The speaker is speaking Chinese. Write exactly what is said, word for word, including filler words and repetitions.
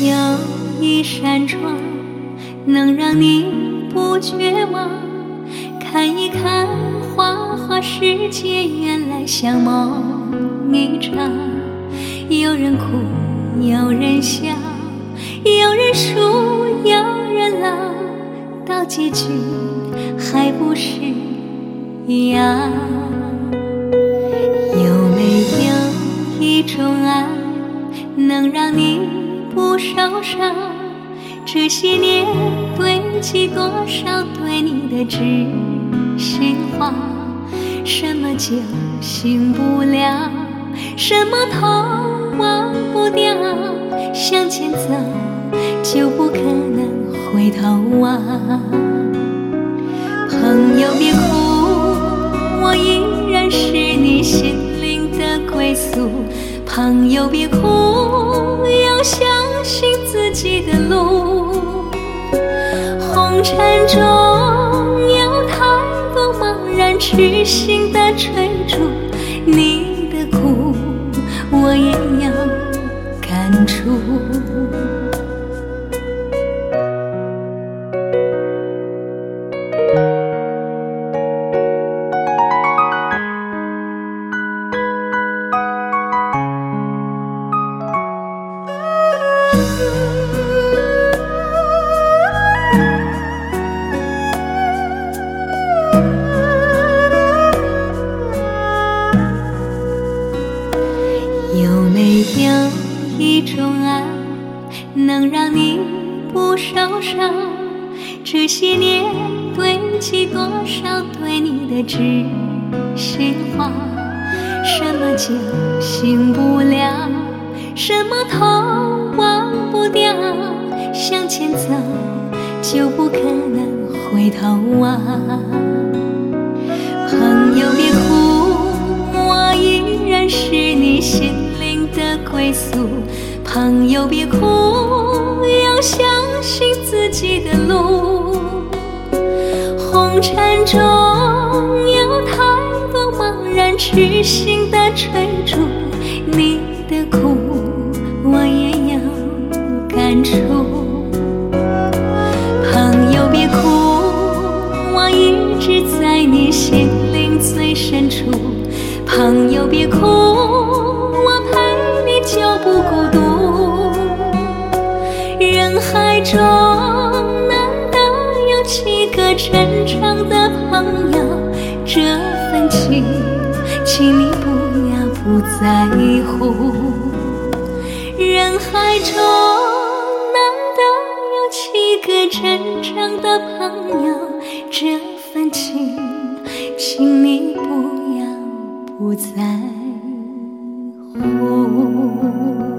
有一扇窗，能让你不绝望，看一看花花世界，原来像梦一场。有人哭，有人笑，有人输，有人老，到结局还不是一样。有没有一种爱，能让你不受伤？这些年堆积多少对你的知心话？什么酒醒不了，什么痛忘不掉，向前走就不可能回头望。朋友别哭，我依然是你心灵的归宿。朋友别哭，要相信自己的路。红尘中有太多茫然痴心的追逐，你的苦我也要感触。有没有一种爱，能让你不受伤？这些年堆积多少对你的知心话？什么酒醒不了，什么痛忘不掉，向前走就不可能回头望。朋友别哭，我依然是你心灵的归宿。朋友别哭，要相信自己的路。红尘中有太多茫然痴心的追逐，你的苦我也要感触。朋友别哭，我一直在你心灵最深处。朋友别哭，我陪你就不孤独。人海中难得有几个真正的朋友，这份情请你不要不在乎。人海中难得有几个真正的朋友，这份情请你不要不在乎。